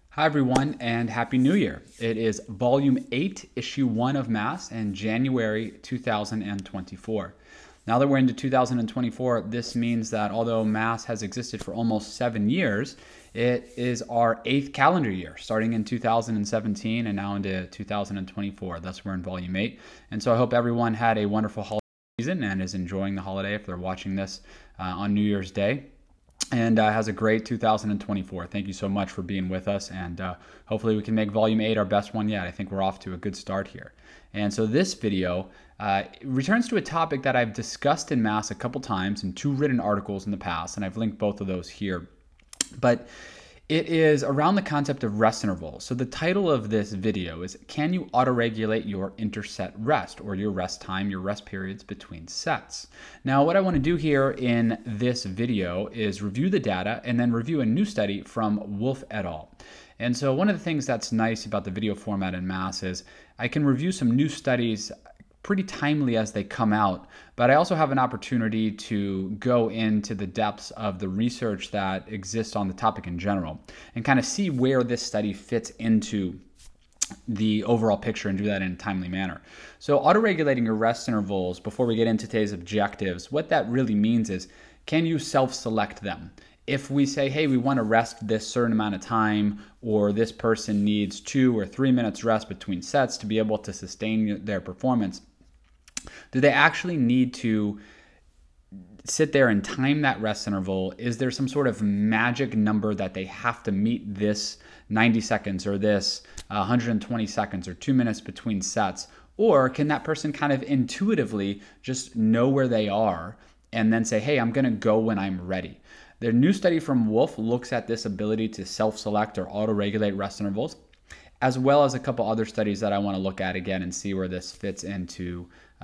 Hi, everyone, and Happy New Year. It is Volume 8, Issue 1 of Mass, and January 2024. Now that we're into 2024, this means that although Mass has existed for almost 7 years, it is our 8th calendar year, starting in 2017 and now into 2024. Thus, we're in Volume 8. And so I hope everyone had a wonderful holiday season and is enjoying the holiday if they're watching this on New Year's Day, and has a great 2024. Thank you so much for being with us, and hopefully we can make Volume 8 our best one yet. I think we're off to a good start here. And so this video returns to a topic that I've discussed in Mass a couple times in 2 written articles in the past, and I've linked both of those here. But it is around the concept of rest intervals. So the title of this video is, can you autoregulate your interset rest, or your rest time, your rest periods between sets? Now, what I want to do here in this video is review the data and then review a new study from Wolf et al. And so one of the things that's nice about the video format in Mass is I can review some new studies pretty timely as they come out, but I also have an opportunity to go into the depths of the research that exists on the topic in general and kind of see where this study fits into the overall picture and do that in a timely manner. So autoregulating your rest intervals, before we get into today's objectives, what that really means is, can you self-select them? If we say, hey, we want to rest this certain amount of time, or this person needs 2 or 3 minutes rest between sets to be able to sustain their performance, do they actually need to sit there and time that rest interval? Is there some sort of magic number that they have to meet this 90 seconds or this 120 seconds or 2 minutes between sets? Or can that person kind of intuitively just know where they are and then say, hey, I'm going to go when I'm ready? The new study from Wolf looks at this ability to self-select or auto-regulate rest intervals, as well as a couple other studies that I want to look at again and see where this fits into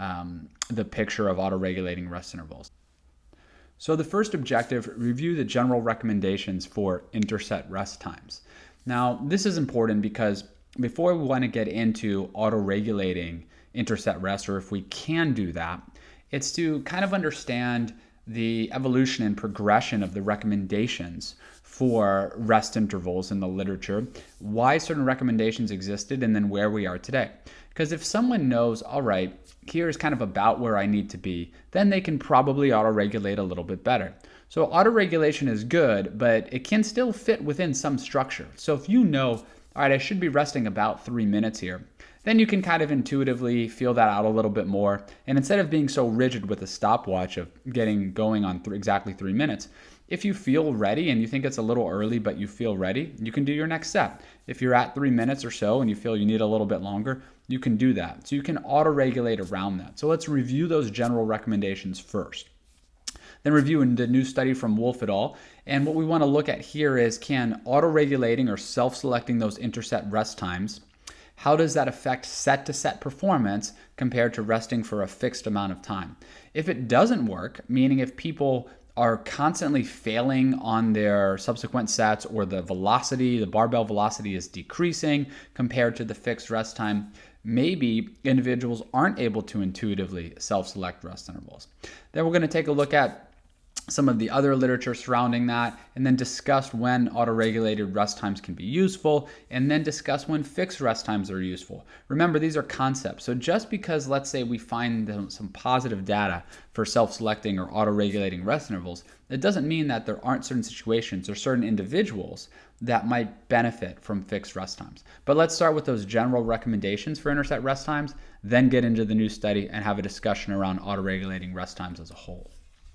the picture of auto-regulating rest intervals. So the first objective, review the general recommendations for interset rest times. Now, this is important because before we want to get into auto-regulating interset rest, or if we can do that, it's to kind of understand the evolution and progression of the recommendations for rest intervals in the literature, why certain recommendations existed, and then where we are today. Because if someone knows, all right, here's kind of about where I need to be, then they can probably auto-regulate a little bit better. So auto-regulation is good, but it can still fit within some structure. So if you know, all right, I should be resting about 3 minutes here, then you can kind of intuitively feel that out a little bit more. And instead of being so rigid with a stopwatch of getting going on exactly 3 minutes, if you feel ready and you think it's a little early, but you feel ready, you can do your next set. If you're at 3 minutes or so and you feel you need a little bit longer, you can do that. So you can auto-regulate around that. So let's review those general recommendations first. Then review the new study from Wolf et al. And what we want to look at here is, can auto-regulating or self-selecting those interset rest times, how does that affect set-to-set performance compared to resting for a fixed amount of time? If it doesn't work, meaning if people are constantly failing on their subsequent sets, or the velocity, the barbell velocity is decreasing compared to the fixed rest time, maybe individuals aren't able to intuitively self-select rest intervals. Then we're going to take a look at some of the other literature surrounding that, and then discuss when auto-regulated rest times can be useful, and then discuss when fixed rest times are useful. Remember, these are concepts. So just because, let's say, we find some positive data for self-selecting or auto-regulating rest intervals, it doesn't mean that there aren't certain situations or certain individuals that might benefit from fixed rest times. But let's start with those general recommendations for interset rest times, then get into the new study and have a discussion around auto-regulating rest times as a whole.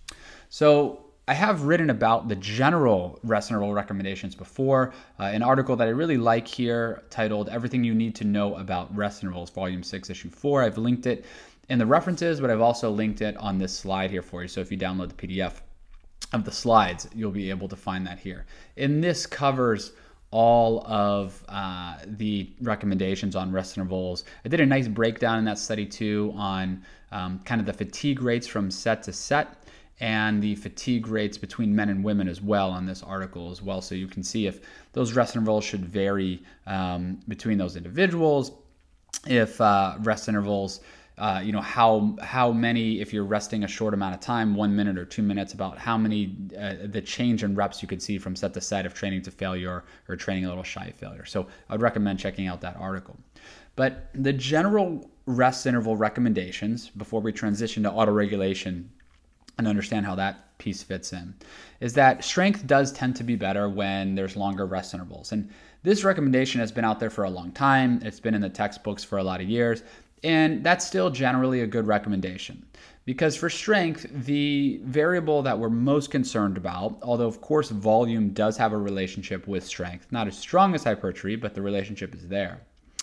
So I have written about the general rest interval recommendations before, an article that I really like here titled Everything You Need to Know About Rest Intervals, Volume 6, Issue 4. I've linked it in the references, but I've also linked it on this slide here for you. So if you download the PDF of the slides, you'll be able to find that here. And this covers all of the recommendations on rest intervals. I did a nice breakdown in that study too on kind of the fatigue rates from set to set, and the fatigue rates between men and women as well on this article as well. So you can see if those rest intervals should vary between those individuals, if rest intervals how many, if you're resting a short amount of time, 1 minute or 2 minutes, about how many the change in reps you could see from set to set of training to failure or training a little shy of failure. So I would recommend checking out that article. But the general rest interval recommendations before we transition to autoregulation and understand how that piece fits in is that strength does tend to be better when there's longer rest intervals. And this recommendation has been out there for a long time. It's been in the textbooks for a lot of years. And that's still generally a good recommendation. Because for strength, the variable that we're most concerned about, although of course volume does have a relationship with strength, not as strong as hypertrophy, but the relationship is there.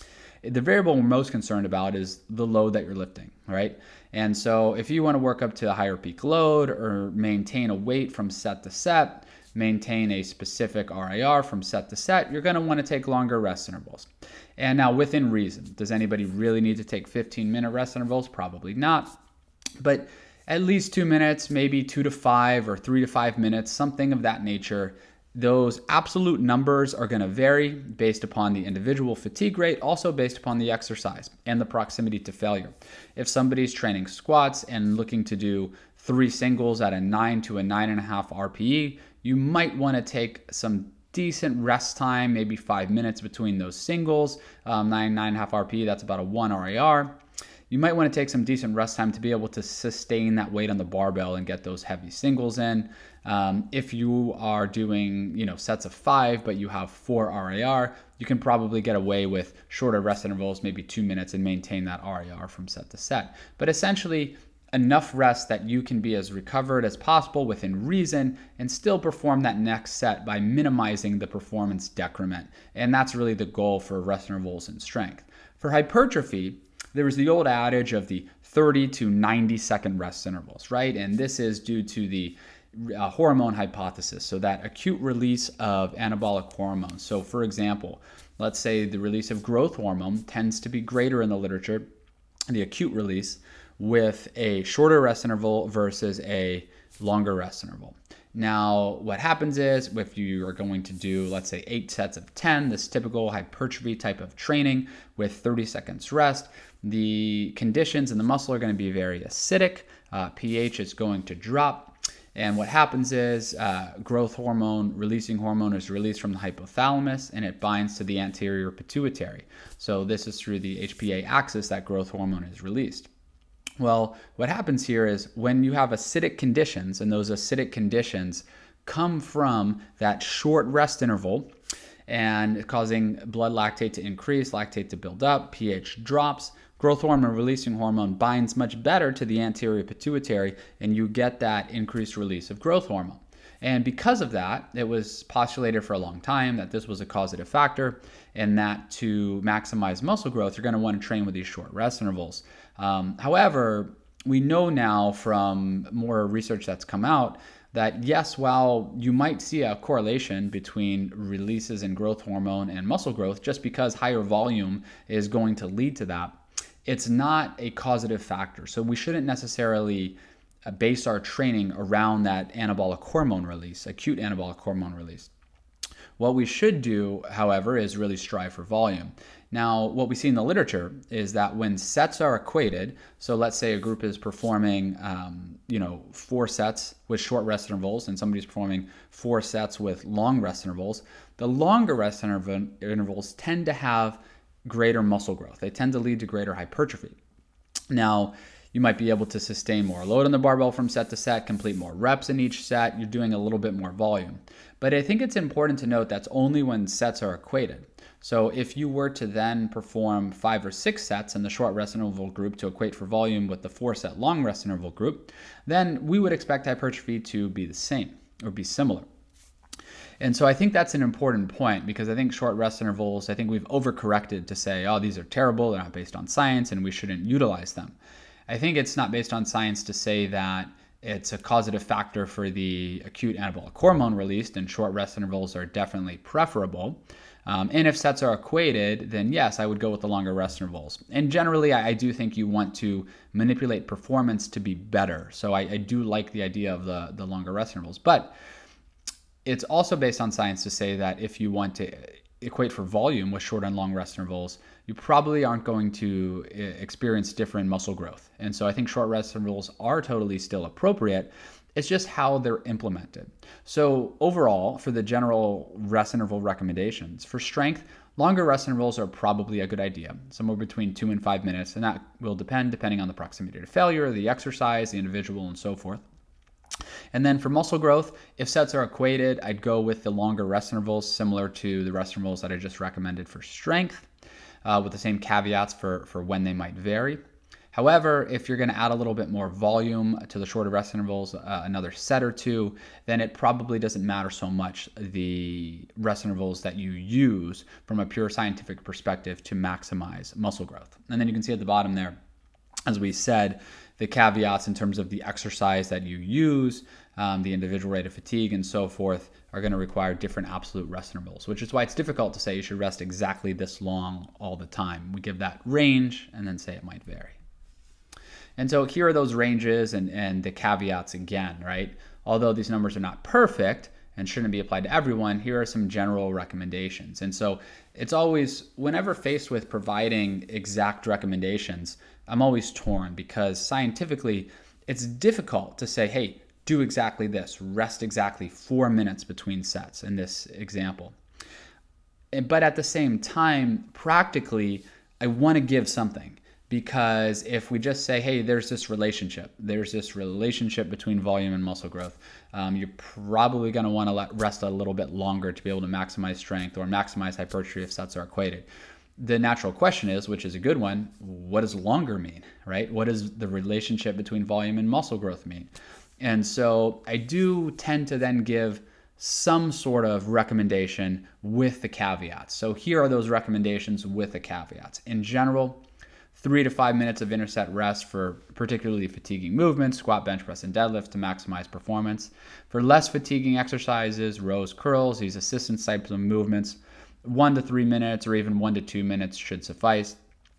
The variable we're most concerned about is the load that you're lifting, right? And so if you want to work up to a higher peak load or maintain a weight from set to set, maintain a specific RIR from set to set, you're going to want to take longer rest intervals. And now within reason, does anybody really need to take 15-minute rest intervals? Probably not. But at least 2 minutes, maybe 2 to 5 or 3 to 5 minutes, something of that nature. Those absolute numbers are going to vary based upon the individual fatigue rate, also based upon the exercise and the proximity to failure. If somebody's training squats and looking to do 3 singles at a 9 to a 9.5 RPE, you might want to take some decent rest time, maybe 5 minutes between those singles. 9.5 RPE, that's about a 1 RIR. You might want to take some decent rest time to be able to sustain that weight on the barbell and get those heavy singles in. If you are doing, sets of 5, but you have 4 RIR, you can probably get away with shorter rest intervals, maybe 2 minutes, and maintain that RIR from set to set. But essentially, enough rest that you can be as recovered as possible within reason and still perform that next set by minimizing the performance decrement. And that's really the goal for rest intervals and strength. For hypertrophy, there was the old adage of the 30 to 90 second rest intervals, right? And this is due to the hormone hypothesis, so that acute release of anabolic hormones. So for example, let's say the release of growth hormone tends to be greater in the literature, the acute release, with a shorter rest interval versus a longer rest interval. Now, what happens is if you are going to do, let's say, 8 sets of 10, this typical hypertrophy type of training with 30 seconds rest, the conditions in the muscle are going to be very acidic. pH is going to drop. And what happens is growth hormone, releasing hormone is released from the hypothalamus and it binds to the anterior pituitary. So this is through the HPA axis that growth hormone is released. Well, what happens here is when you have acidic conditions, and those acidic conditions come from that short rest interval and causing blood lactate to increase, lactate to build up, pH drops, growth hormone releasing hormone binds much better to the anterior pituitary, and you get that increased release of growth hormone. And because of that, it was postulated for a long time that this was a causative factor and that to maximize muscle growth, you're going to want to train with these short rest intervals. However, we know now from more research that's come out that yes, while you might see a correlation between releases in growth hormone and muscle growth, just because higher volume is going to lead to that, it's not a causative factor. So we shouldn't necessarily base our training around that anabolic hormone release, acute anabolic hormone release. What we should do, however, is really strive for volume. Now, what we see in the literature is that when sets are equated, so let's say a group is performing, 4 sets with short rest intervals, and somebody's performing 4 sets with long rest intervals, the longer rest intervals tend to have greater muscle growth. They tend to lead to greater hypertrophy. Now, you might be able to sustain more load on the barbell from set to set, complete more reps in each set. You're doing a little bit more volume. But I think it's important to note that's only when sets are equated. So if you were to then perform 5 or 6 sets in the short rest interval group to equate for volume with the 4-set long rest interval group, then we would expect hypertrophy to be the same or be similar. And so I think that's an important point because I think short rest intervals, I think we've overcorrected to say, oh, these are terrible, they're not based on science, and we shouldn't utilize them. I think it's not based on science to say that it's a causative factor for the acute anabolic hormone released, and short rest intervals are definitely preferable. And if sets are equated, then yes, I would go with the longer rest intervals. And generally, I do think you want to manipulate performance to be better. So I do like the idea of the longer rest intervals. But it's also based on science to say that if you want to equate for volume with short and long rest intervals, you probably aren't going to experience different muscle growth. And so I think short rest intervals are totally still appropriate. It's just how they're implemented. So overall, for the general rest interval recommendations, for strength, longer rest intervals are probably a good idea, somewhere between 2 and 5 minutes, and that will depending on the proximity to failure, the exercise, the individual, and so forth. And then for muscle growth, if sets are equated, I'd go with the longer rest intervals, similar to the rest intervals that I just recommended for strength, with the same caveats for when they might vary. However, if you're going to add a little bit more volume to the shorter rest intervals, another set or two, then it probably doesn't matter so much the rest intervals that you use from a pure scientific perspective to maximize muscle growth. And then you can see at the bottom there, as we said, the caveats in terms of the exercise that you use, the individual rate of fatigue, and so forth are going to require different absolute rest intervals, which is why it's difficult to say you should rest exactly this long all the time. We give that range and then say it might vary. And so here are those ranges and the caveats again, right? Although these numbers are not perfect and shouldn't be applied to everyone, here are some general recommendations. And so it's always, whenever faced with providing exact recommendations, I'm always torn because scientifically it's difficult to say, hey, do exactly this, rest exactly 4 minutes between sets in this example. But at the same time, practically, I want to give something. Because if we just say, hey, there's this relationship between volume and muscle growth, you're probably going to want to rest a little bit longer to be able to maximize strength or maximize hypertrophy if sets are equated. The natural question is, which is a good one, what does longer mean, right? What does the relationship between volume and muscle growth mean? And so I do tend to then give some sort of recommendation with the caveats. So here are those recommendations with the caveats. In general, 3 to 5 minutes of interset rest for particularly fatiguing movements, squat, bench press, and deadlift to maximize performance. For less fatiguing exercises, rows, curls, these assistance types of movements, 1 to 3 minutes or even 1 to 2 minutes should suffice.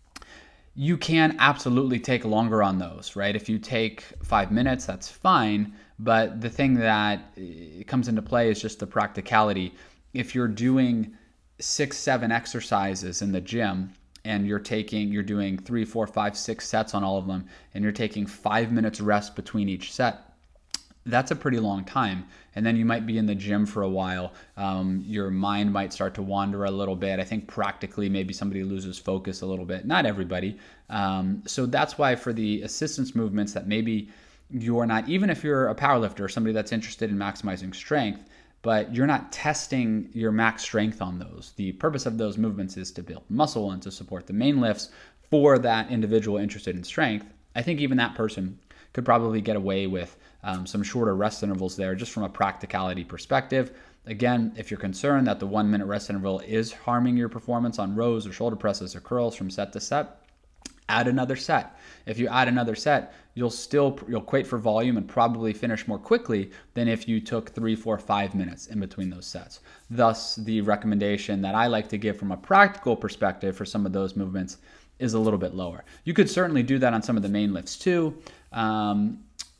You can absolutely take longer on those, right? If you take 5 minutes, that's fine. But the thing that comes into play is just the practicality. If you're doing 6, 7 exercises in the gym, and you're doing 3, 4, 5, 6 sets on all of them, and you're taking 5 minutes rest between each set, that's a pretty long time. And then you might be in the gym for a while. Your mind might start to wander a little bit. I think practically maybe somebody loses focus a little bit. Not everybody. So that's why for the assistance movements that maybe you're not, even if you're a powerlifter or somebody that's interested in maximizing strength, but you're not testing your max strength on those. The purpose of those movements is to build muscle and to support the main lifts for that individual interested in strength. I think even that person could probably get away with some shorter rest intervals there just from a practicality perspective. Again, if you're concerned that the 1 minute rest interval is harming your performance on rows or shoulder presses or curls from set to set, add another set. If you add another set, you'll equate for volume and probably finish more quickly than if you took 3, 4, 5 minutes in between those sets. Thus, the recommendation that I like to give from a practical perspective for some of those movements is a little bit lower. You could certainly do that on some of the main lifts too, and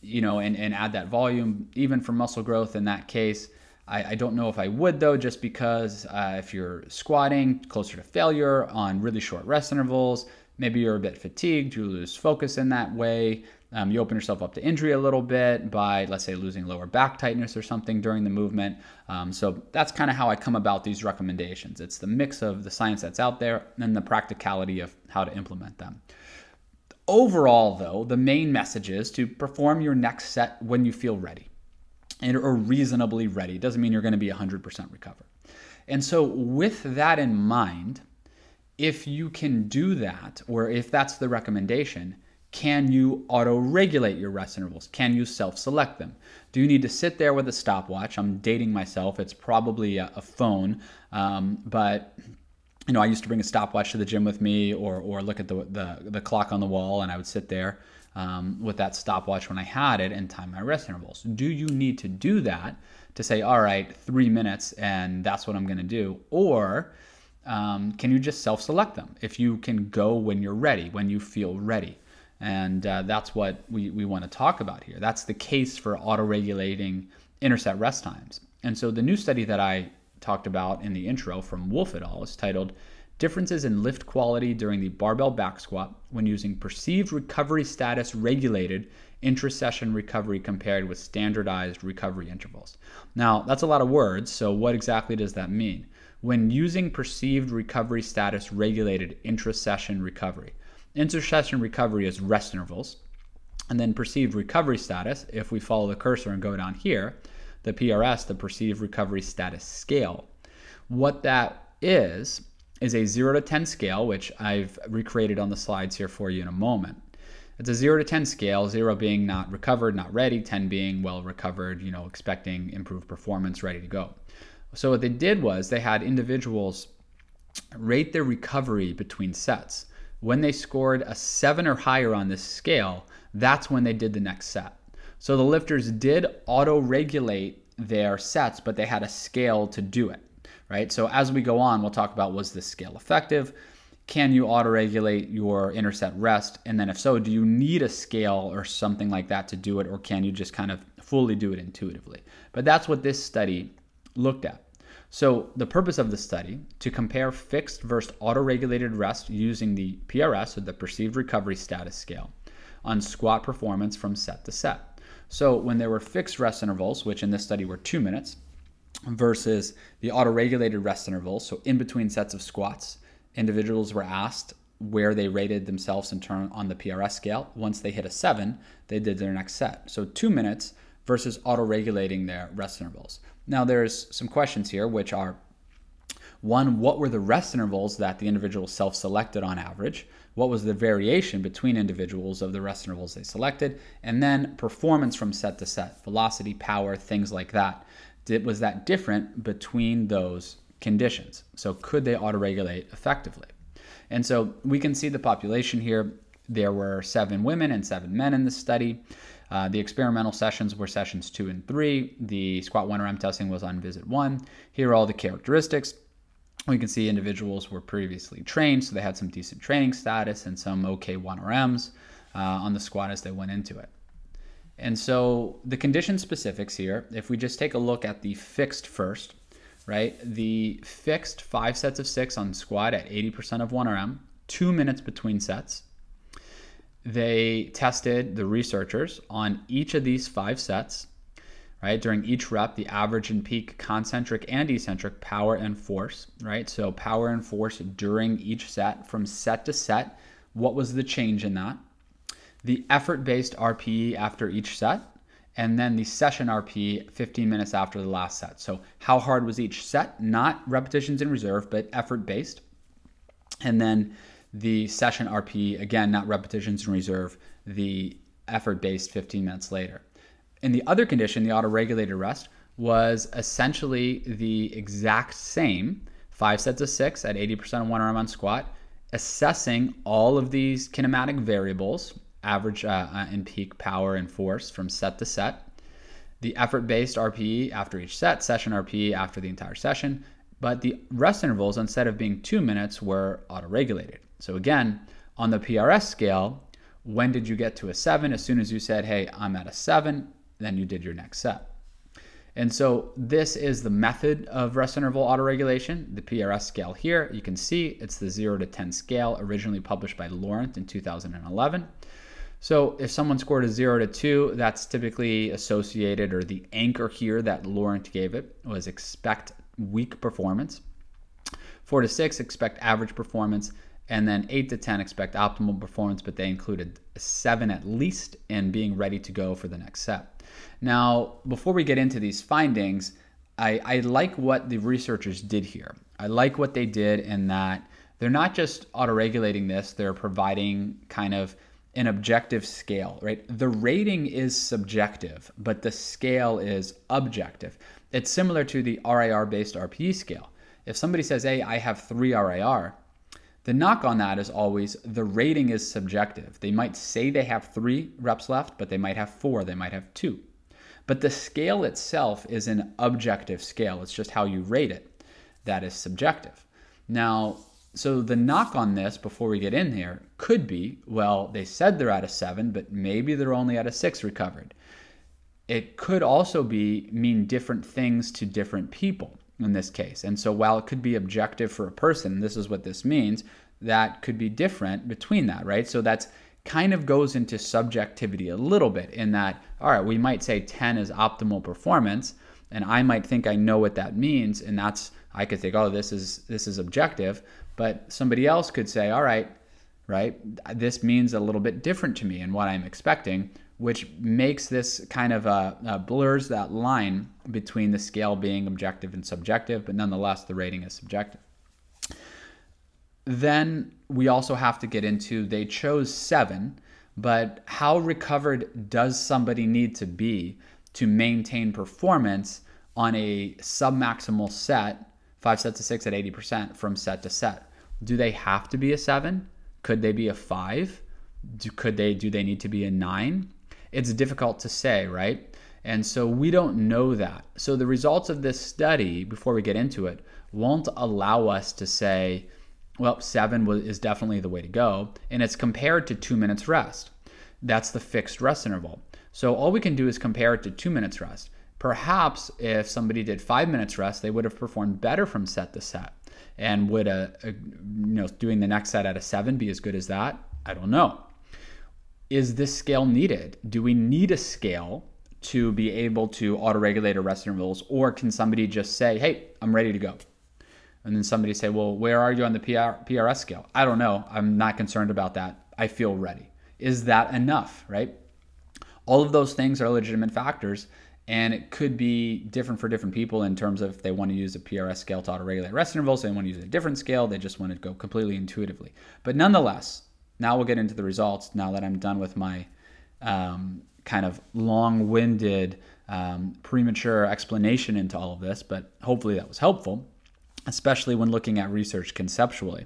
add that volume, even for muscle growth in that case. I don't know if I would though, just because if you're squatting closer to failure on really short rest intervals, maybe you're a bit fatigued, you lose focus in that way. You open yourself up to injury a little bit by, let's say, losing lower back tightness or something during the movement. So that's kind of how I come about these recommendations. It's the mix of the science that's out there and the practicality of how to implement them. Overall, though, the main message is to perform your next set when you feel ready or reasonably ready. It doesn't mean you're going to be 100% recovered. And so with that in mind, if you can do that, or if that's the recommendation, can you auto-regulate your rest intervals? Can you self-select them? Do you need to sit there with a stopwatch? I'm dating myself. It's probably a phone, but I used to bring a stopwatch to the gym with me, or look at the clock on the wall, and I would sit there with that stopwatch when I had it and time my rest intervals. Do you need to do that to say, all right, 3 minutes, and that's what I'm going to do? Or can you just self-select them if you can go when you're ready, when you feel ready? And that's what we want to talk about here. That's the case for auto-regulating interset rest times. And so the new study that I talked about in the intro from Wolf et al. Is titled Differences in Lift Quality During the Barbell Back Squat When Using Perceived Recovery Status Regulated Intra-Session Recovery Compared with Standardized Recovery Intervals. Now, that's a lot of words, so what exactly does that mean? When using perceived recovery status regulated intra-session recovery. Inter-session recovery is rest intervals, and then perceived recovery status, if we follow the cursor and go down here, the PRS, the Perceived Recovery Status Scale. What that is a 0 to 10 scale, which I've recreated on the slides here for you in a moment. It's a 0 to 10 scale, 0 being not recovered, not ready, 10 being well recovered, expecting improved performance, ready to go. So what they did was they had individuals rate their recovery between sets. When they scored a 7 or higher on this scale, that's when they did the next set. So the lifters did auto-regulate their sets, but they had a scale to do it, right? So as we go on, we'll talk about, was this scale effective? Can you auto-regulate your interset rest? And then if so, do you need a scale or something like that to do it, or can you just kind of fully do it intuitively? But that's what this study looked at. So the purpose of the study, to compare fixed versus auto-regulated rest using the PRS, or the Perceived Recovery Status Scale, on squat performance from set to set. So when there were fixed rest intervals, which in this study were 2 minutes, versus the auto-regulated rest intervals, so in between sets of squats, individuals were asked where they rated themselves in turn on the PRS scale. Once they hit a 7, they did their next set. So 2 minutes versus auto-regulating their rest intervals. Now there's some questions here, which are, one, what were the rest intervals that the individual self-selected on average? What was the variation between individuals of the rest intervals they selected? And then performance from set to set, velocity, power, things like that. Was that different between those conditions? So could they auto-regulate effectively? And so we can see the population here. There were 7 women and 7 men in this study. The experimental sessions were sessions 2 and 3. The squat 1RM testing was on visit 1. Here are all the characteristics. We can see individuals were previously trained, so they had some decent training status and some okay 1RMs on the squat as they went into it. And so the condition specifics here, if we just take a look at the fixed first, right? The fixed 5 sets of 6 on squat at 80% of 1RM, 2 minutes between sets. They tested the researchers on each of these 5 sets, right? During each rep, the average and peak concentric and eccentric power and force, right? So power and force during each set, from set to set, what was the change in that? The effort-based RPE after each set, and then the session RPE 15 minutes after the last set. So how hard was each set? Not repetitions in reserve, but effort-based. And then the session RPE, again, not repetitions in reserve, the effort-based 15 minutes later. In the other condition, the auto-regulated rest, was essentially the exact same, 5 sets of 6 at 80% of 1RM on squat, assessing all of these kinematic variables, average and peak power and force from set to set, the effort-based RPE after each set, session RPE after the entire session, but the rest intervals, instead of being 2 minutes, were auto-regulated. So again, on the PRS scale, when did you get to a 7? As soon as you said, hey, I'm at a 7, then you did your next set. And so this is the method of rest interval autoregulation, the PRS scale here. You can see it's the 0 to 10 scale, originally published by Laurent in 2011. So if someone scored a 0 to 2, that's typically associated, or the anchor here that Laurent gave it was expect weak performance. 4 to 6, expect average performance. And then 8 to 10, expect optimal performance, but they included 7 at least in being ready to go for the next set. Now, before we get into these findings, I like what the researchers did here. I like what they did in that they're not just autoregulating this, they're providing kind of an objective scale, right? The rating is subjective, but the scale is objective. It's similar to the RIR-based RPE scale. If somebody says, hey, I have 3 RIR, the knock on that is always the rating is subjective. They might say they have 3 reps left, but they might have 4, they might have 2. But the scale itself is an objective scale. It's just how you rate it that is subjective. Now, so the knock on this, before we get in here, could be, well, they said they're at a 7, but maybe they're only at a 6 recovered. It could also mean different things to different people, in this case. And so while it could be objective for a person, this is what this means, that could be different between that, right? So that's kind of goes into subjectivity a little bit in that, all right, we might say 10 is optimal performance, and I might think I know what that means, and I could think, oh, this is objective, but somebody else could say, all right, this means a little bit different to me and what I'm expecting, which makes this kind of blurs that line between the scale being objective and subjective, but nonetheless, the rating is subjective. Then we also have to get into, they chose 7, but how recovered does somebody need to be to maintain performance on a submaximal set, 5 sets of 6 at 80% from set to set? Do they have to be a 7? Could they be a 5? Do they need to be a 9? It's difficult to say, right? And so we don't know that. So the results of this study, before we get into it, won't allow us to say, well, 7 is definitely the way to go. And it's compared to 2 minutes rest. That's the fixed rest interval. So all we can do is compare it to 2 minutes rest. Perhaps if somebody did 5 minutes rest, they would have performed better from set to set. And would doing the next set at a 7 be as good as that? I don't know. Is this scale needed? Do we need a scale to be able to auto-regulate our rest intervals? Or can somebody just say, hey, I'm ready to go? And then somebody say, well, where are you on the PRS scale? I don't know. I'm not concerned about that. I feel ready. Is that enough, right? All of those things are legitimate factors, and it could be different for different people in terms of if they want to use a PRS scale to auto-regulate rest intervals, they want to use a different scale, they just want to go completely intuitively. But nonetheless, now we'll get into the results now that I'm done with my kind of long-winded, premature explanation into all of this, but hopefully that was helpful, especially when looking at research conceptually.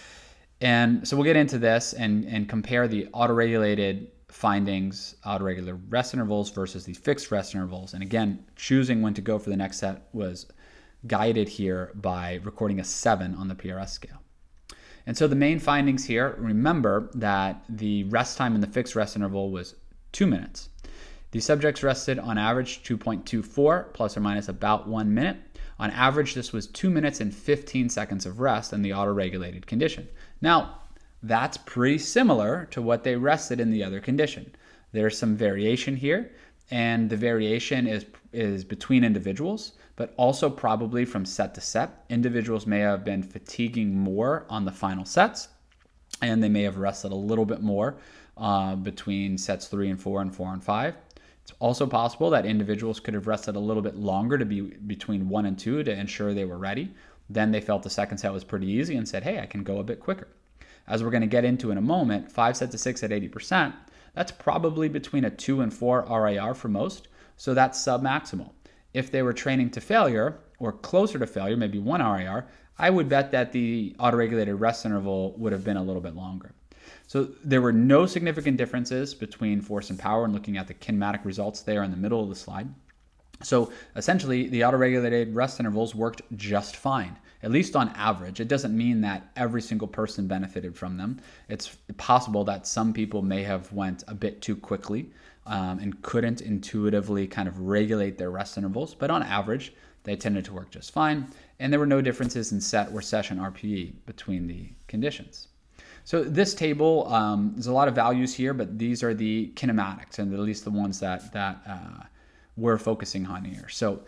And so we'll get into this and compare the auto-regulated findings, auto-regulated rest intervals versus the fixed rest intervals. And again, choosing when to go for the next set was guided here by recording a 7 on the PRS scale. And so the main findings here, remember that the rest time in the fixed rest interval was 2 minutes. The subjects rested on average 2.24 plus or minus about 1 minute. On average, this was 2 minutes and 15 seconds of rest in the auto-regulated condition. Now, that's pretty similar to what they rested in the other condition. There's some variation here, and the variation is between individuals, but also probably from set to set. Individuals may have been fatiguing more on the final sets, and they may have rested a little bit more between sets 3 and 4 and 4 and 5. It's also possible that individuals could have rested a little bit longer to be between 1 and 2 to ensure they were ready. Then they felt the second set was pretty easy and said, hey, I can go a bit quicker. As we're going to get into in a moment, 5 sets of 6 at 80%, that's probably between a 2 and 4 RIR for most, so that's submaximal. If they were training to failure or closer to failure, maybe 1 RIR, I would bet that the autoregulated rest interval would have been a little bit longer. So there were no significant differences between force and power, and looking at the kinematic results there in the middle of the slide. So essentially, the autoregulated rest intervals worked just fine, at least on average. It doesn't mean that every single person benefited from them. It's possible that some people may have went a bit too quickly and couldn't intuitively kind of regulate their rest intervals, but on average, they tended to work just fine, and there were no differences in set or session RPE between the conditions. So this table, there's a lot of values here, but these are the kinematics, and at least the ones that we're focusing on here. So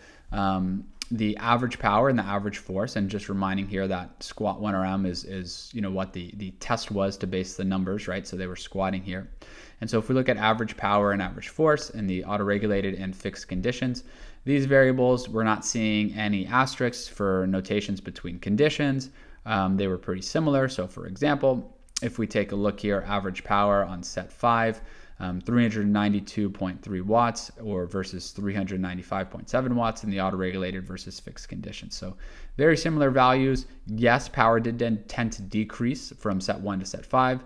the average power and the average force, and just reminding here that squat 1RM is what the test was to base the numbers, right? So they were squatting here. And so if we look at average power and average force in the auto-regulated and fixed conditions, these variables, we're not seeing any asterisks for notations between conditions. They were pretty similar. So for example, if we take a look here, average power on set 5, 392.3 watts or versus 395.7 watts in the auto-regulated versus fixed conditions. So very similar values. Yes, power did tend to decrease from set 1 to set 5.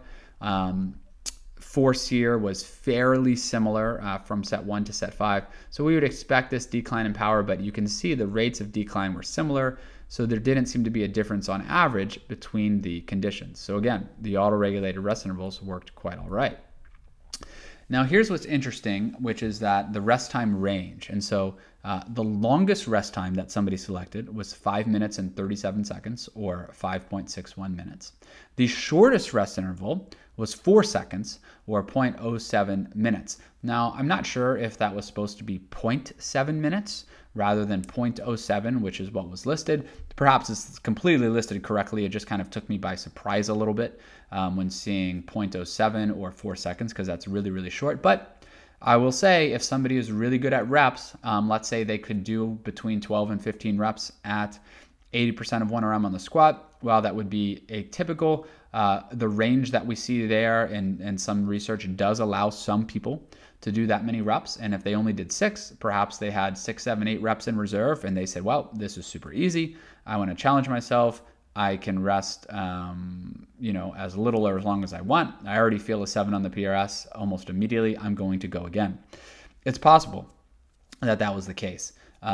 Force here was fairly similar from set 1 to set 5. So we would expect this decline in power, but you can see the rates of decline were similar. So there didn't seem to be a difference on average between the conditions. So again, the auto-regulated rest intervals worked quite all right. Now here's what's interesting, which is that the rest time range. And so The longest rest time that somebody selected was 5 minutes and 37 seconds, or 5.61 minutes. The shortest rest interval was 4 seconds, or 0.07 minutes. Now, I'm not sure if that was supposed to be 0.7 minutes rather than 0.07, which is what was listed. Perhaps it's completely listed correctly. It just kind of took me by surprise a little bit when seeing 0.07 or 4 seconds, because that's really, really short. But I will say, if somebody is really good at reps, let's say they could do between 12 and 15 reps at 80% of 1RM on the squat, well, that would be atypical. The range that we see there and some research does allow some people to do that many reps. And if they only did 6, perhaps they had 6, 7, 8 reps in reserve, and they said, well, this is super easy. I want to challenge myself. I can rest, as little or as long as I want. I already feel a 7 on the PRS almost immediately. I'm going to go again. It's possible that was the case.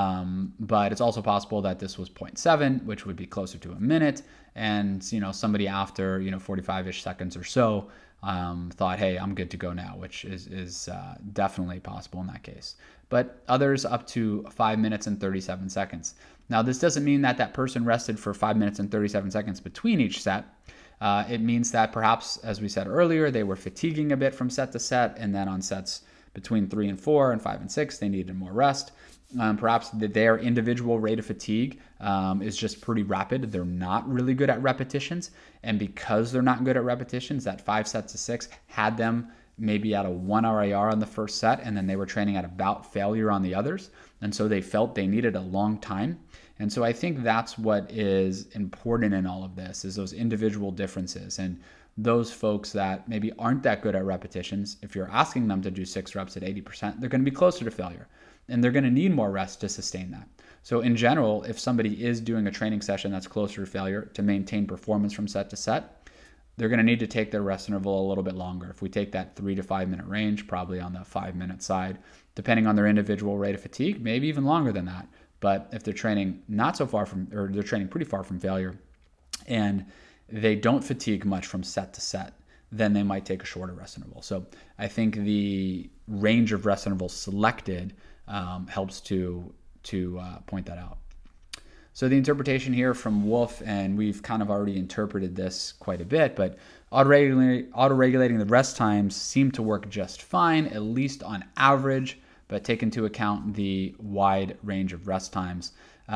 But it's also possible that this was 0.7, which would be closer to a minute. And, somebody after, 45-ish seconds or so thought, hey, I'm good to go now, which is definitely possible in that case. But others up to 5 minutes and 37 seconds. Now, this doesn't mean that person rested for 5 minutes and 37 seconds between each set. It means that perhaps, as we said earlier, they were fatiguing a bit from set to set, and then on sets between 3 and 4 and 5 and 6, they needed more rest. Perhaps their individual rate of fatigue is just pretty rapid. They're not really good at repetitions. And because they're not good at repetitions, that 5 sets of 6 had them maybe at a 1 RIR on the first set, and then they were training at about failure on the others. And so they felt they needed a long time. And so I think that's what is important in all of this, is those individual differences. And those folks that maybe aren't that good at repetitions, if you're asking them to do 6 reps at 80%, they're going to be closer to failure. And they're going to need more rest to sustain that. So in general, if somebody is doing a training session that's closer to failure to maintain performance from set to set, they're going to need to take their rest interval a little bit longer. If we take that 3 to 5 minute range, probably on the 5 minute side, depending on their individual rate of fatigue, maybe even longer than that. But if they're training not so far from, or they're training pretty far from failure, and they don't fatigue much from set to set, then they might take a shorter rest interval. So I think the range of rest intervals selected helps to point that out. So the interpretation here from Wolf, and we've kind of already interpreted this quite a bit, but auto-regulating the rest times seem to work just fine, at least on average, but take into account the wide range of rest times.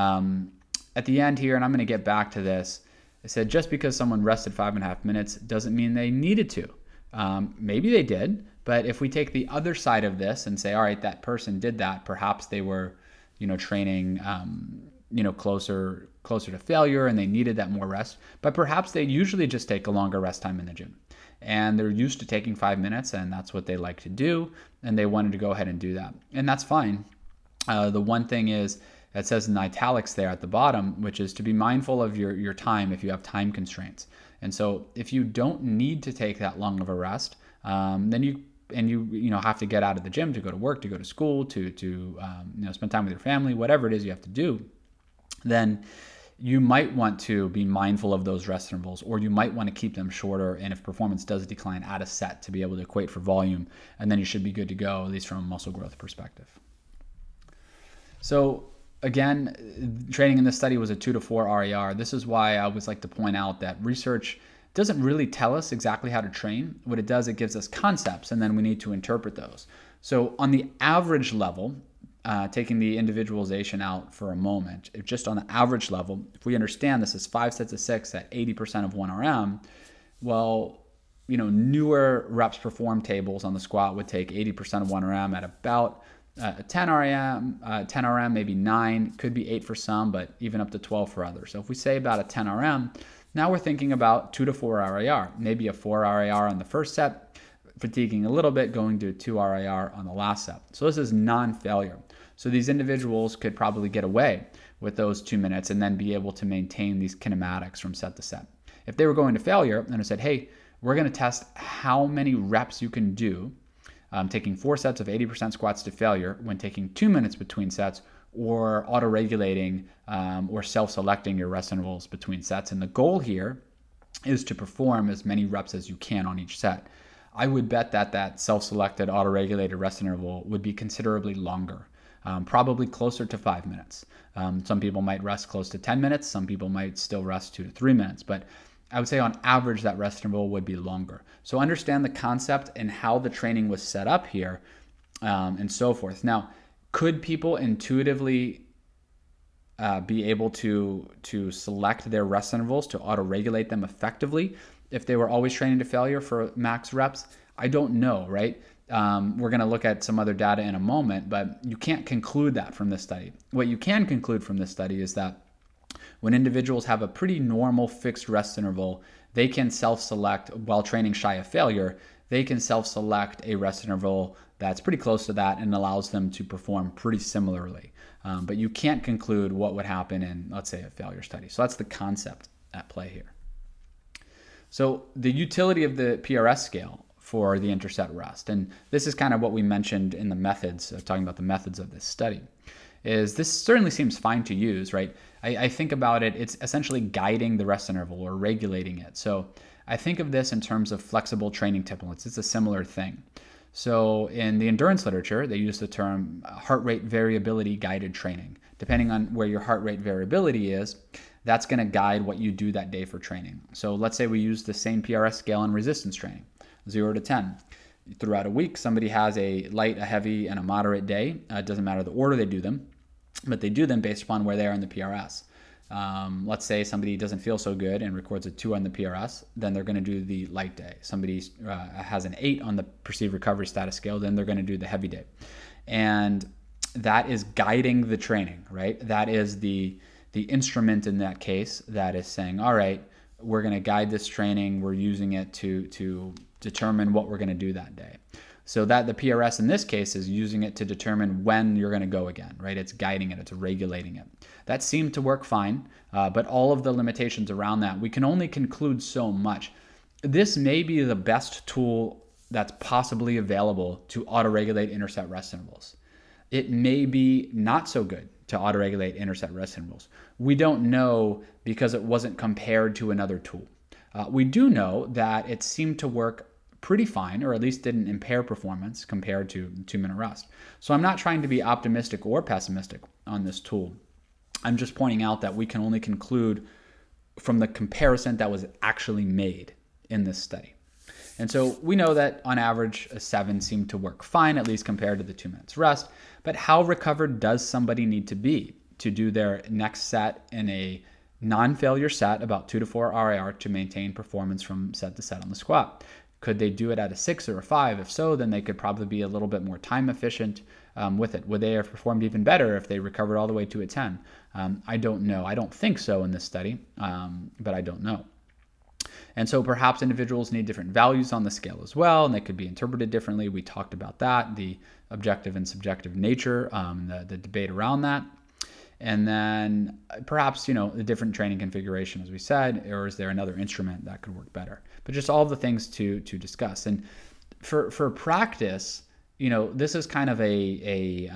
At the end here, and I'm going to get back to this, I said just because someone rested 5.5 minutes doesn't mean they needed to. Maybe they did, but if we take the other side of this and say, all right, that person did that, perhaps they were, training, closer to failure, and they needed that more rest. But perhaps they usually just take a longer rest time in the gym, and they're used to taking 5 minutes, and that's what they like to do, and they wanted to go ahead and do that, and that's fine. The one thing is, that says in italics there at the bottom, which is to be mindful of your time if you have time constraints. And so if you don't need to take that long of a rest, then you have to get out of the gym to go to work, to go to school, to spend time with your family, whatever it is you have to do, then you might want to be mindful of those rest intervals, or you might want to keep them shorter. And if performance does decline, add a set to be able to equate for volume, and then you should be good to go, at least from a muscle growth perspective. So again, training in this study was a 2 to 4 RER. This is why I always like to point out that research doesn't really tell us exactly how to train. What it does, it gives us concepts, and then we need to interpret those. So on the average level, taking the individualization out for a moment, if just on the average level, if we understand this is 5 sets of 6 at 80% of 1RM, well, newer reps performed tables on the squat would take 80% of 1RM at about 10 RM, maybe 9, could be 8 for some, but even up to 12 for others. So if we say about a 10 RM, now we're thinking about 2 to 4 RIR, maybe a 4 RIR on the first set, fatiguing a little bit, going to a 2 RIR on the last set. So this is non-failure. So these individuals could probably get away with those 2 minutes and then be able to maintain these kinematics from set to set. If they were going to failure and I said, hey, we're going to test how many reps you can do, taking 4 sets of 80% squats to failure when taking 2 minutes between sets, or auto-regulating or self-selecting your rest intervals between sets. And the goal here is to perform as many reps as you can on each set. I would bet that self-selected auto-regulated rest interval would be considerably longer. probably closer to 5 minutes. Some people might rest close to 10 minutes. Some people might still rest 2 to 3 minutes. But I would say on average that rest interval would be longer. So understand the concept and how the training was set up here, and so forth. Now, could people intuitively be able to select their rest intervals to auto-regulate them effectively if they were always training to failure for max reps? I don't know, right? We're going to look at some other data in a moment, but you can't conclude that from this study. What you can conclude from this study is that when individuals have a pretty normal fixed rest interval, they can self-select while training shy of failure. They can self-select a rest interval that's pretty close to that and allows them to perform pretty similarly. But you can't conclude what would happen in, let's say, a failure study. So that's the concept at play here. So the utility of the PRS scale for the interset rest, and this is kind of what we mentioned in the methods, talking about the methods of this study, is this certainly seems fine to use, right? I think about it, it's essentially guiding the rest interval or regulating it. So I think of this in terms of flexible training templates. It's a similar thing. So in the endurance literature, they use the term heart rate variability guided training. Depending on where your heart rate variability is, that's going to guide what you do that day for training. So let's say we use the same PRS scale in resistance training, 0 to 10. Throughout a week, somebody has a light, a heavy, and a moderate day. It doesn't matter the order they do them, but they do them based upon where they are in the PRS. Let's say somebody doesn't feel so good and records a 2 on the PRS, then they're going to do the light day. Somebody has an 8 on the perceived recovery status scale, then they're going to do the heavy day. And that is guiding the training, right? That is the instrument in that case that is saying, all right, we're going to guide this training. We're using it to determine what we're going to do that day. So that the PRS in this case is using it to determine when you're going to go again, right? It's guiding it, it's regulating it. That seemed to work fine, but all of the limitations around that, we can only conclude so much. This may be the best tool that's possibly available to auto-regulate interset rest intervals. It may be not so good to auto-regulate interset rest intervals. We don't know because it wasn't compared to another tool. We do know that it seemed to work pretty fine, or at least didn't impair performance compared to 2-minute rest. So I'm not trying to be optimistic or pessimistic on this tool. I'm just pointing out that we can only conclude from the comparison that was actually made in this study. And so we know that on average, a 7 seemed to work fine, at least compared to the 2 minutes rest. But how recovered does somebody need to be to do their next set in a non-failure set, about 2 to 4 RIR, to maintain performance from set to set on the squat? Could they do it at a 6 or a 5? If so, then they could probably be a little bit more time efficient with it. Would they have performed even better if they recovered all the way to a 10? I don't know. I don't think so in this study, but I don't know. And so perhaps individuals need different values on the scale as well, and they could be interpreted differently. We talked about that, the objective and subjective nature, the debate around that. And then perhaps, the different training configuration, as we said, or is there another instrument that could work better? But just all of the things to discuss. And for practice, this is kind of a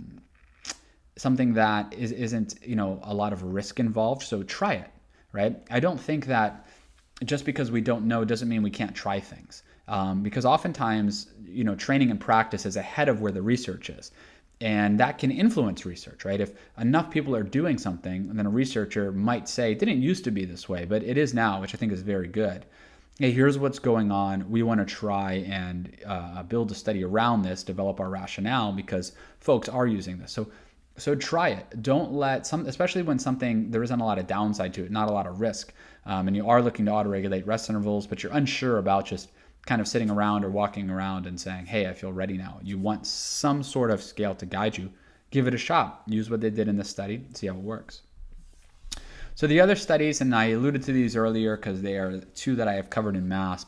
something that isn't, a lot of risk involved. So try it, right? I don't think that just because we don't know doesn't mean we can't try things. Because oftentimes, training and practice is ahead of where the research is. And that can influence research, right? If enough people are doing something, then a researcher might say, it didn't used to be this way, but it is now, which I think is very good. Hey, here's what's going on. We want to try and build a study around this, develop our rationale because folks are using this. So try it. Don't let especially when there isn't a lot of downside to it, not a lot of risk, and you are looking to auto-regulate rest intervals, but you're unsure about just kind of sitting around or walking around and saying, hey, I feel ready now. You want some sort of scale to guide you. Give it a shot. Use what they did in this study. See how it works. So the other studies, and I alluded to these earlier because they are 2 that I have covered in mass,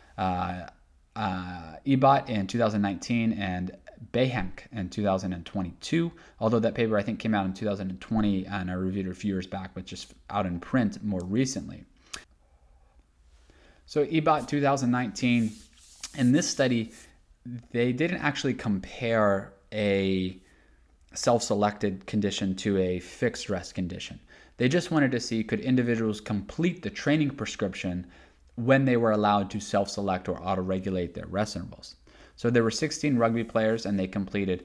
Ebot in 2019 and Behenk in 2022, although that paper I think came out in 2020 and I reviewed it a few years back, but just out in print more recently. So Ebot 2019, in this study, they didn't actually compare a self-selected condition to a fixed rest condition. They just wanted to see could individuals complete the training prescription when they were allowed to self-select or auto-regulate their rest intervals. So there were 16 rugby players and they completed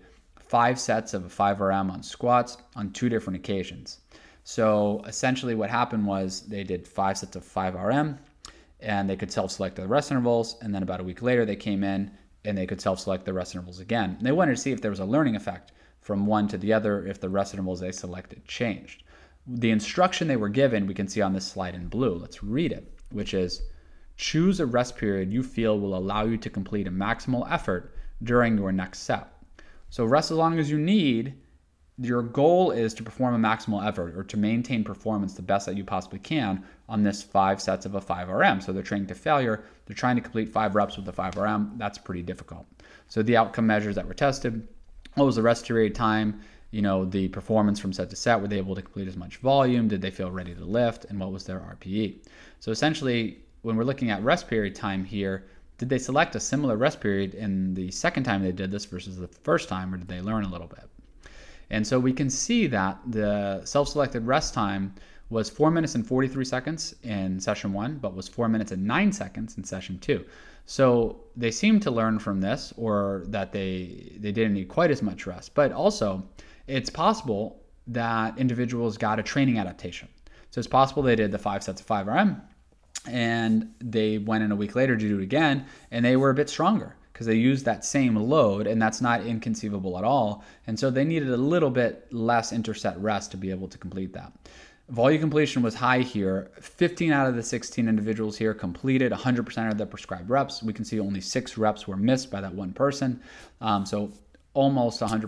5 sets of a 5RM on squats on 2 different occasions. So essentially what happened was they did 5 sets of 5RM and they could self-select the rest intervals, and then about a week later they came in and they could self-select the rest intervals again. And they wanted to see if there was a learning effect from one to the other, if the rest intervals they selected changed. The instruction they were given, we can see on this slide in blue. Let's read it, which is, choose a rest period you feel will allow you to complete a maximal effort during your next set. So rest as long as you need. Your goal is to perform a maximal effort or to maintain performance the best that you possibly can on this 5 sets of a 5RM. So they're training to failure. They're trying to complete 5 reps with the 5RM. That's pretty difficult. So the outcome measures that were tested: what was the rest period time? The performance from set to set. Were they able to complete as much volume? Did they feel ready to lift? And what was their RPE? So essentially, when we're looking at rest period time here, did they select a similar rest period in the second time they did this versus the first time, or did they learn a little bit? And so we can see that the self-selected rest time was 4 minutes and 43 seconds in session 1, but was 4 minutes and 9 seconds in session 2. So they seem to learn from this, or that they didn't need quite as much rest. But also, it's possible that individuals got a training adaptation. So it's possible they did the 5 sets of 5RM, and they went in a week later to do it again, and they were a bit stronger because they used that same load, and that's not inconceivable at all. And so they needed a little bit less interset rest to be able to complete that. Volume completion was high here. 15 out of the 16 individuals here completed 100% of the prescribed reps. We can see only 6 reps were missed by that one person. So almost 100%,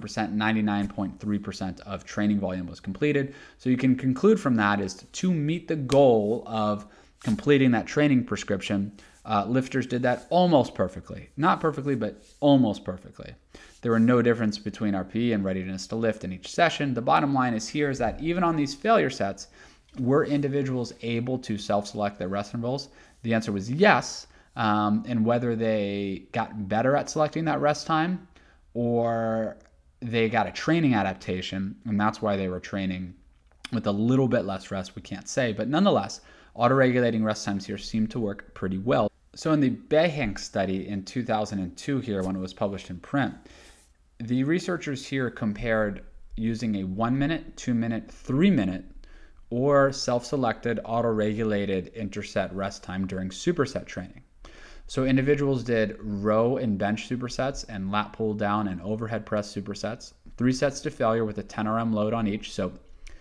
99.3% of training volume was completed. So you can conclude from that is to meet the goal of completing that training prescription, lifters did that almost perfectly. Not perfectly, but almost perfectly. There were no difference between RPE and readiness to lift in each session. The bottom line is here is that even on these failure sets, were individuals able to self-select their rest intervals? The answer was yes. And whether they got better at selecting that rest time or they got a training adaptation, and that's why they were training with a little bit less rest, we can't say. But nonetheless, auto-regulating rest times here seem to work pretty well. So in the Behenk study in 2002 here, when it was published in print, the researchers here compared using a 1 minute, 2 minute, 3 minute, or self-selected auto-regulated interset rest time during superset training. So individuals did row and bench supersets and lat pull down and overhead press supersets, 3 sets to failure with a 10 RM load on each. So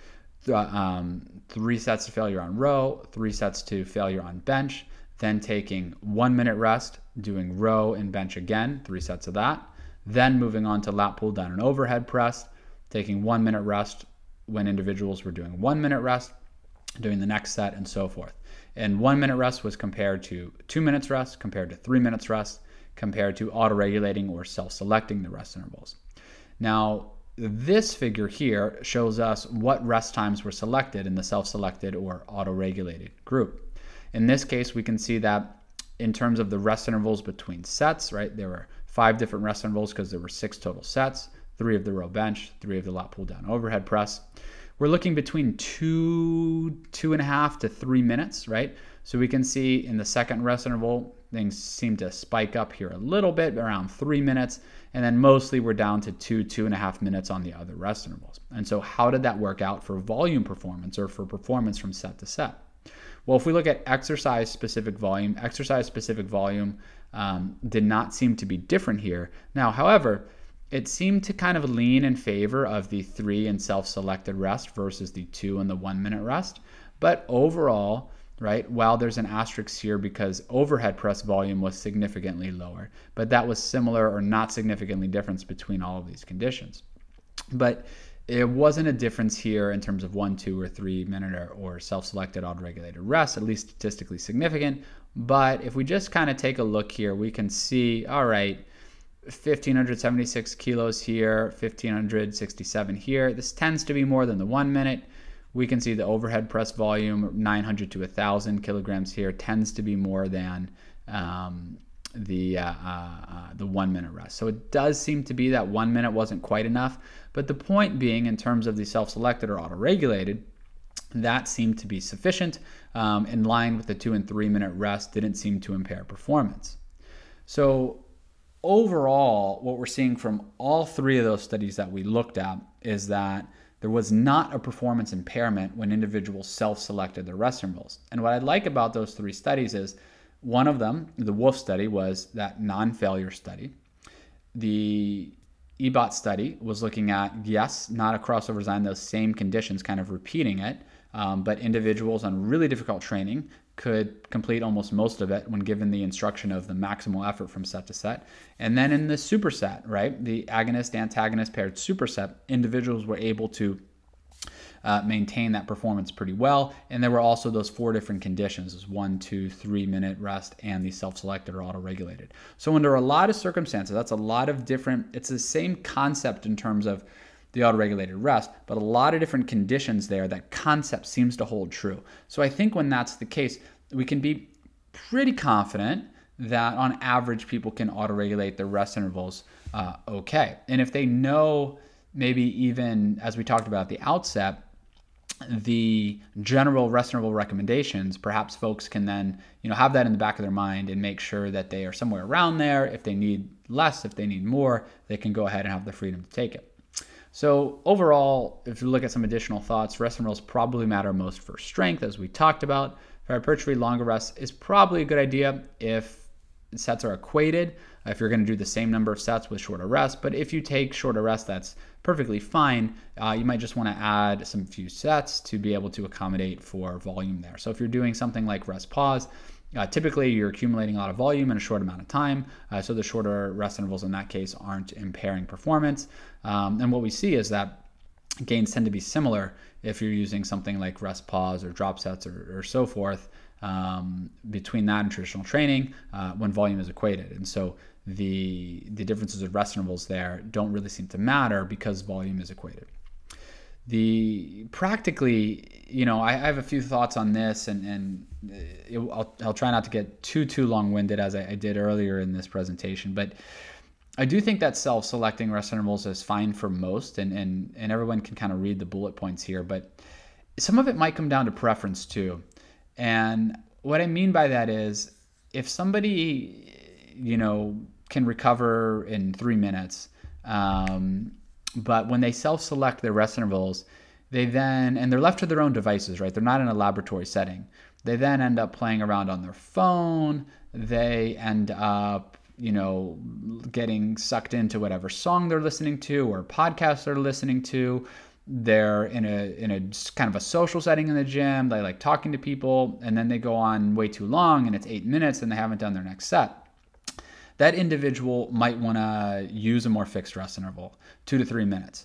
3 sets to failure on row, 3 sets to failure on bench, then taking 1 minute rest, doing row and bench again, 3 sets of that, then moving on to lat pull down and overhead press, taking 1 minute rest when individuals were doing 1 minute rest, doing the next set, and so forth. And 1 minute rest was compared to 2 minutes rest, compared to 3 minutes rest, compared to auto-regulating or self-selecting the rest intervals. Now, this figure here shows us what rest times were selected in the self-selected or auto-regulated group. In this case, we can see that in terms of the rest intervals between sets, right, there were 5 different rest intervals because there were 6 total sets, 3 of the row bench, 3 of the lat pull down overhead press. We're looking between 2.5 to 3 minutes, right? So we can see in the second rest interval, things seem to spike up here a little bit, around 3 minutes, and then mostly we're down to 2.5 minutes on the other rest intervals. And so how did that work out for volume performance or for performance from set to set? Well, if we look at exercise-specific volume did not seem to be different here. Now, however, it seemed to kind of lean in favor of the 3 and self-selected rest versus the 2 and the 1 minute rest. But overall, right, while there's an asterisk here because overhead press volume was significantly lower, but that was similar or not significantly different between all of these conditions. But it wasn't a difference here in terms of 1, 2, or 3 minute or self-selected auto-regulated rest, at least statistically significant. But if we just kind of take a look here, we can see, all right, 1,576 kilos here, 1,567 here. This tends to be more than the 1 minute. We can see the overhead press volume, 900 to 1,000 kilograms here, tends to be more than the 1 minute rest. So it does seem to be that 1 minute wasn't quite enough. But the point being, in terms of the self-selected or auto-regulated, that seemed to be sufficient in line with the 2 and 3 minute rest, didn't seem to impair performance. So overall, what we're seeing from all three of those studies that we looked at is that there was not a performance impairment when individuals self-selected their rest intervals. And what I like about those three studies is one of them, the Wolf study, was that non-failure study. The EBOT study was looking at, yes, not a crossover design, those same conditions, kind of repeating it, but individuals on really difficult training could complete almost most of it when given the instruction of the maximal effort from set to set. And then in the superset, right, the agonist-antagonist paired superset, individuals were able to maintain that performance pretty well. And there were also those 4 different conditions, those 1, 2, 3 minute rest and the self-selected or auto-regulated. So under a lot of circumstances, that's a lot of different, it's the same concept in terms of the auto-regulated rest, but a lot of different conditions there. That concept seems to hold true. So I think when that's the case, we can be pretty confident that on average people can auto-regulate their rest intervals okay. And if they know, maybe even as we talked about at the outset, the general rest interval recommendations, perhaps folks can then have that in the back of their mind and make sure that they are somewhere around there. If they need less, if they need more, they can go ahead and have the freedom to take it. So overall, if you look at some additional thoughts, rest intervals probably matter most for strength, as we talked about. For hypertrophy, longer rest is probably a good idea if sets are equated, if you're going to do the same number of sets with shorter rest. But if you take shorter rest, that's perfectly fine. You might just want to add some few sets to be able to accommodate for volume there. So if you're doing something like rest pause, typically you're accumulating a lot of volume in a short amount of time, so the shorter rest intervals in that case aren't impairing performance. And what we see is that gains tend to be similar if you're using something like rest pause or drop sets or so forth between that and traditional training when volume is equated. And so the differences of rest intervals there don't really seem to matter because volume is equated. Practically, I have a few thoughts on this, and I'll try not to get too long-winded as I did earlier in this presentation, but I do think that self-selecting rest intervals is fine for most, and everyone can kind of read the bullet points here, but some of it might come down to preference too. And what I mean by that is if somebody, can recover in 3 minutes, but when they self-select their rest intervals, and they're left to their own devices, right? They're not in a laboratory setting. They then end up playing around on their phone. They end up, getting sucked into whatever song they're listening to or podcast they're listening to. They're in a kind of a social setting in the gym. They like talking to people, and then they go on way too long, and it's 8 minutes, and they haven't done their next set. That individual might want to use a more fixed rest interval, 2 to 3 minutes,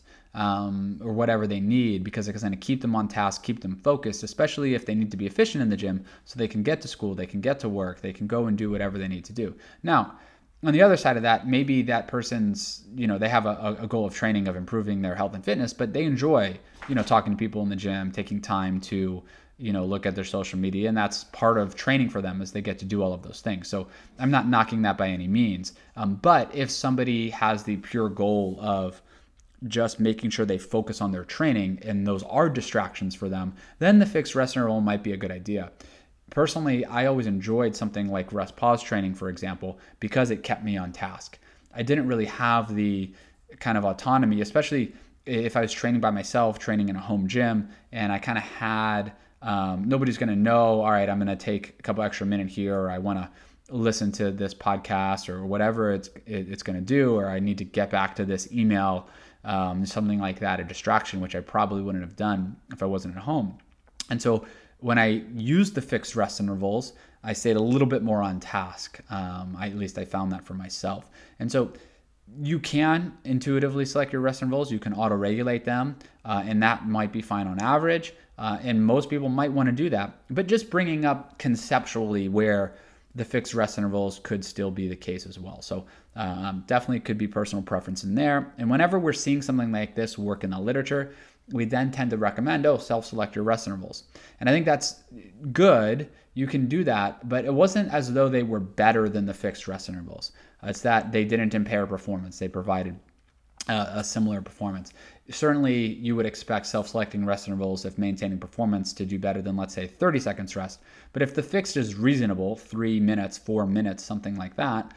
or whatever they need, because it's going to keep them on task, keep them focused, especially if they need to be efficient in the gym so they can get to school, they can get to work, they can go and do whatever they need to do. Now, on the other side of that, maybe that person's, they have a goal of training, of improving their health and fitness, but they enjoy, talking to people in the gym, taking time to, look at their social media. And that's part of training for them, as they get to do all of those things. So I'm not knocking that by any means. But if somebody has the pure goal of just making sure they focus on their training and those are distractions for them, then the fixed rest interval might be a good idea. Personally, I always enjoyed something like rest pause training, for example, because it kept me on task. I didn't really have the kind of autonomy, especially if I was training by myself, training in a home gym, and I kind of had, nobody's going to know, all right, I'm going to take a couple extra minutes here, or I want to listen to this podcast or whatever it's going to do, or I need to get back to this email, something like that, a distraction, which I probably wouldn't have done if I wasn't at home. And so when I used the fixed rest intervals, I stayed a little bit more on task. At least I found that for myself. And so you can intuitively select your rest intervals. You can auto-regulate them, and that might be fine on average. And most people might want to do that. But just bringing up conceptually where the fixed rest intervals could still be the case as well. So definitely could be personal preference in there. And whenever we're seeing something like this work in the literature, we then tend to recommend, self-select your rest intervals. And I think that's good. You can do that, but it wasn't as though they were better than the fixed rest intervals. It's that they didn't impair performance. They provided a similar performance. Certainly, you would expect self-selecting rest intervals, if maintaining performance, to do better than, let's say, 30 seconds rest. But if the fixed is reasonable, 3 minutes, 4 minutes, something like that,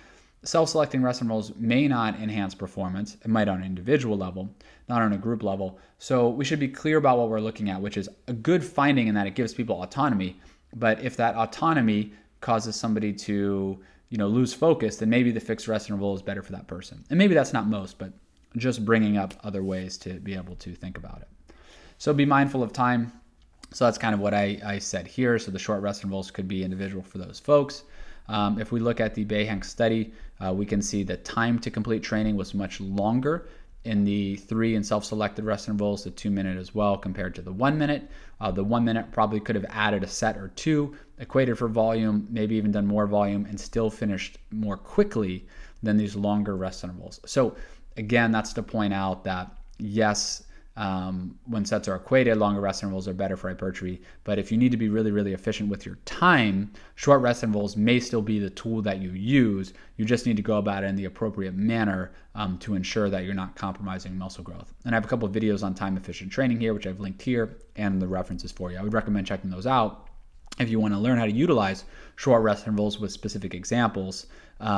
self-selecting rest intervals may not enhance performance. It might on an individual level, not on a group level. So we should be clear about what we're looking at, which is a good finding in that it gives people autonomy. But if that autonomy causes somebody to, lose focus, then maybe the fixed rest interval is better for that person. And maybe that's not most, but just bringing up other ways to be able to think about it. So be mindful of time. So that's kind of what I said here. So the short rest intervals could be individual for those folks. If we look at the Behenk study, we can see the time to complete training was much longer in the 3 and self-selected rest intervals, the 2-minute as well, compared to the 1 minute. The 1 minute probably could have added a set or two, equated for volume, maybe even done more volume, and still finished more quickly than these longer rest intervals. So again, that's to point out that yes, when sets are equated, longer rest intervals are better for hypertrophy. But if you need to be really, really efficient with your time, short rest intervals may still be the tool that you use. You just need to go about it in the appropriate manner to ensure that you're not compromising muscle growth. And I have a couple of videos on time efficient training here, which I've linked here, and the references for you. I would recommend checking those out if you want to learn how to utilize short rest intervals with specific examples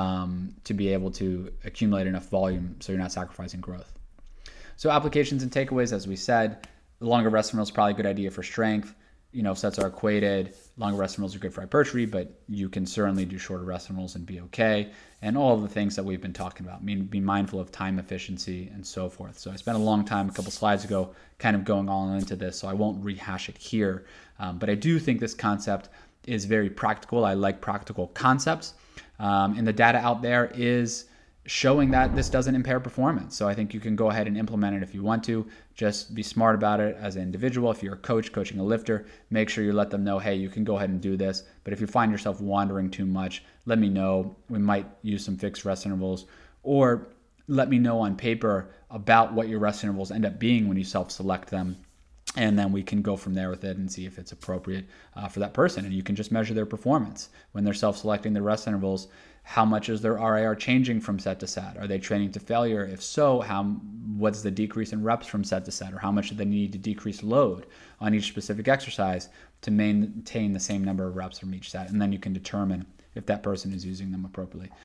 to be able to accumulate enough volume so you're not sacrificing growth. So applications and takeaways, as we said, the longer rest interval is probably a good idea for strength. Sets are equated. Longer rest intervals are good for hypertrophy, but you can certainly do shorter rest intervals and be okay. And all of the things that we've been talking about. Be mindful of time efficiency and so forth. So I spent a long time, a couple slides ago, kind of going all into this, so I won't rehash it here. But I do think this concept is very practical. I like practical concepts. And the data out there is showing that this doesn't impair performance. So I think you can go ahead and implement it if you want to. Just be smart about it as an individual. If you're a coach coaching a lifter, make sure you let them know, hey, you can go ahead and do this. But if you find yourself wandering too much, let me know. We might use some fixed rest intervals, or let me know on paper about what your rest intervals end up being when you self-select them. And then we can go from there with it and see if it's appropriate for that person. And you can just measure their performance when they're self-selecting the rest intervals. How much is their RIR changing from set to set? Are they training to failure? If so, what's the decrease in reps from set to set? Or how much do they need to decrease load on each specific exercise to maintain the same number of reps from each set? And then you can determine if that person is using them appropriately.